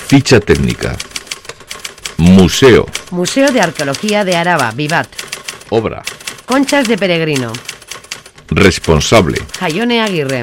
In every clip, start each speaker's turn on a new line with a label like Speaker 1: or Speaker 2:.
Speaker 1: Ficha técnica. Museo.
Speaker 2: Museo de Arqueología de Araba, Vivat.
Speaker 1: Obra.
Speaker 2: Conchas de Peregrino.
Speaker 1: Responsable.
Speaker 2: Jaione Aguirre.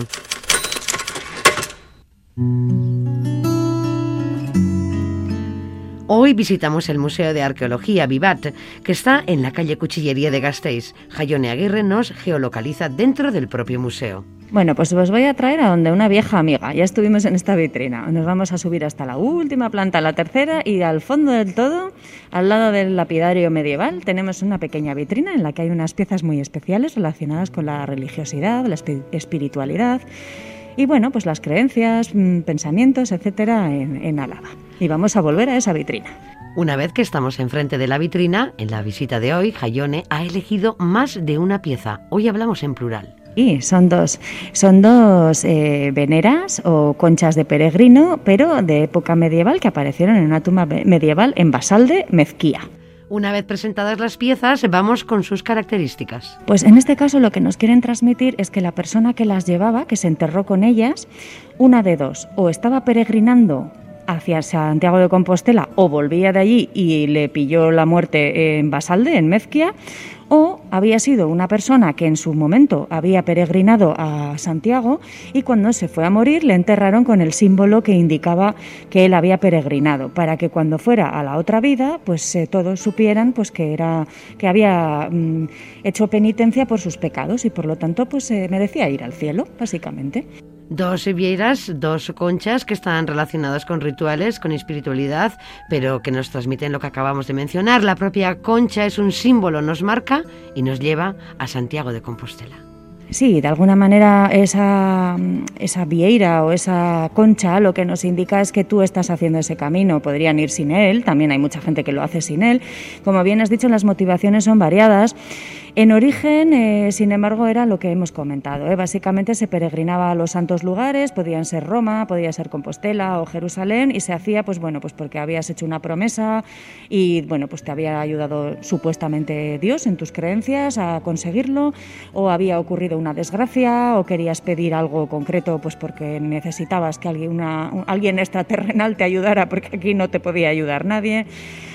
Speaker 2: Hoy visitamos el Museo de Arqueología Vivat, que está en la calle Cuchillería de Gasteiz. Jaione Aguirre nos geolocaliza dentro del propio museo.
Speaker 3: Bueno, pues os voy a traer a donde una vieja amiga. Ya estuvimos en esta vitrina. Nos vamos a subir hasta la última planta, la tercera, y al fondo del todo, al lado del lapidario medieval, tenemos una pequeña vitrina en la que hay unas piezas muy especiales relacionadas con la religiosidad, la espiritualidad y, bueno, pues las creencias, pensamientos, etcétera, en Álava. Y vamos a volver a esa vitrina.
Speaker 2: Una vez que estamos enfrente de la vitrina, en la visita de hoy, Jaione ha elegido más de una pieza. Hoy hablamos en plural.
Speaker 3: Sí, son dos veneras o conchas de peregrino, pero de época medieval, que aparecieron en una tumba medieval en Basalde, Mezquía.
Speaker 2: Una vez presentadas las piezas, vamos con sus características.
Speaker 3: Pues en este caso lo que nos quieren transmitir es que la persona que las llevaba, que se enterró con ellas, una de dos, o estaba peregrinando hacia Santiago de Compostela o volvía de allí y le pilló la muerte en Basalde, en Mezquia, o había sido una persona que en su momento había peregrinado a Santiago y cuando se fue a morir le enterraron con el símbolo que indicaba que él había peregrinado, para que cuando fuera a la otra vida pues todos supieran pues que había hecho penitencia por sus pecados y por lo tanto pues merecía ir al cielo, básicamente.
Speaker 2: Dos vieiras, dos conchas que están relacionadas con rituales, con espiritualidad, pero que nos transmiten lo que acabamos de mencionar. La propia concha es un símbolo, nos marca y nos lleva a Santiago de Compostela.
Speaker 3: Sí, de alguna manera esa vieira o esa concha lo que nos indica es que tú estás haciendo ese camino. Podrían ir sin él, también hay mucha gente que lo hace sin él. Como bien has dicho, las motivaciones son variadas. En origen, sin embargo, era lo que hemos comentado. Básicamente se peregrinaba a los santos lugares, podían ser Roma, podía ser Compostela o Jerusalén, y se hacía pues porque habías hecho una promesa y bueno, pues te había ayudado supuestamente Dios en tus creencias a conseguirlo, o había ocurrido una desgracia o querías pedir algo concreto pues porque necesitabas que alguien extraterrenal te ayudara porque aquí no te podía ayudar nadie.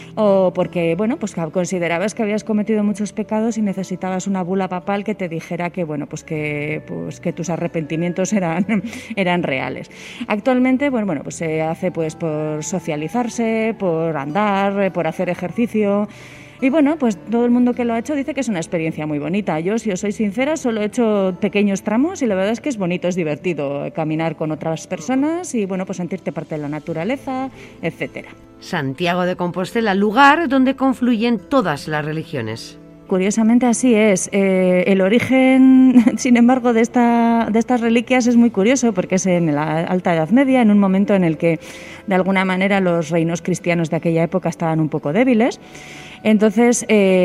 Speaker 3: O porque, bueno, pues considerabas que habías cometido muchos pecados y necesitabas una bula papal que te dijera que, bueno, pues que tus arrepentimientos eran reales. Actualmente, bueno, pues se hace pues por socializarse, por andar, por hacer ejercicio. Y bueno, pues todo el mundo que lo ha hecho dice que es una experiencia muy bonita. Yo, si os soy sincera, solo he hecho pequeños tramos y la verdad es que es bonito, es divertido caminar con otras personas y bueno, pues sentirte parte de la naturaleza, etcétera.
Speaker 2: Santiago de Compostela, lugar donde confluyen todas las religiones.
Speaker 3: Curiosamente así es. El origen, sin embargo, de estas reliquias es muy curioso porque es en la Alta Edad Media, en un momento en el que, de alguna manera, los reinos cristianos de aquella época estaban un poco débiles. Entonces,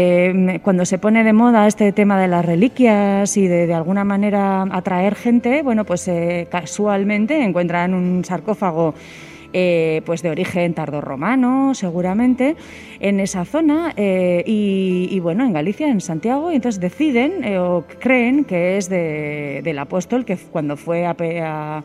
Speaker 3: cuando se pone de moda este tema de las reliquias y de alguna manera atraer gente, bueno, pues casualmente encuentran un sarcófago pues de origen tardorromano, seguramente, en esa zona y bueno, en Galicia, en Santiago, y entonces deciden o creen que es del apóstol que cuando fue a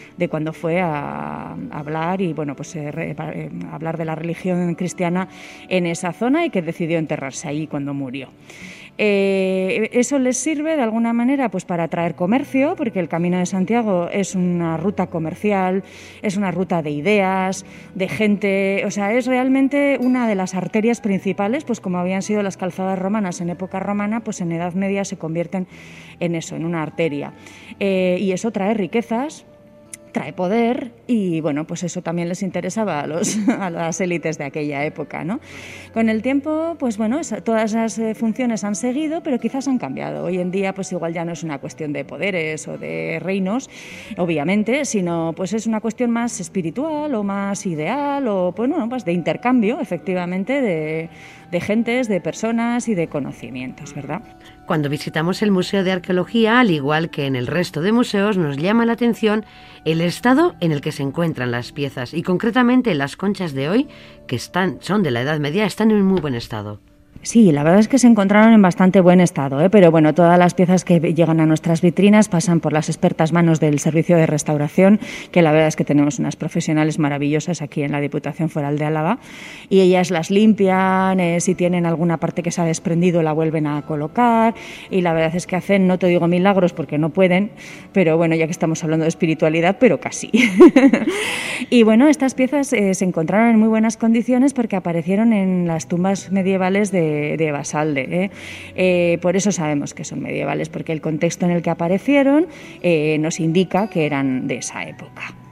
Speaker 3: hablar y bueno, pues hablar de la religión cristiana en esa zona y que decidió enterrarse ahí cuando murió. Eso les sirve de alguna manera pues para atraer comercio, porque el Camino de Santiago es una ruta comercial, es una ruta de ideas, de gente, o sea, es realmente una de las arterias principales, pues como habían sido las calzadas romanas en época romana, pues en Edad Media se convierten en eso, en una arteria. Y eso trae riquezas, trae poder y bueno, pues eso también les interesaba a las élites de aquella época, ¿no? Con el tiempo, pues bueno, todas esas funciones han seguido, pero quizás han cambiado. Hoy en día, pues igual ya no es una cuestión de poderes o de reinos, obviamente, sino pues es una cuestión más espiritual o más ideal o pues, bueno, pues de intercambio, efectivamente, de gentes, de personas y de conocimientos, ¿verdad?
Speaker 2: Cuando visitamos el Museo de Arqueología, al igual que en el resto de museos, nos llama la atención el estado en el que se encuentran las piezas y concretamente las conchas de hoy, que son de la Edad Media, están en muy buen estado.
Speaker 3: Sí, la verdad es que se encontraron en bastante buen estado, pero bueno, todas las piezas que llegan a nuestras vitrinas pasan por las expertas manos del Servicio de Restauración, que la verdad es que tenemos unas profesionales maravillosas aquí en la Diputación Foral de Álava, y ellas las limpian, si tienen alguna parte que se ha desprendido la vuelven a colocar, y la verdad es que hacen, no te digo milagros porque no pueden, pero bueno, ya que estamos hablando de espiritualidad, pero casi. Y bueno, estas piezas se encontraron en muy buenas condiciones porque aparecieron en las tumbas medievales de Basalde. Por eso sabemos que son medievales, porque el contexto en el que aparecieron nos indica que eran de esa época.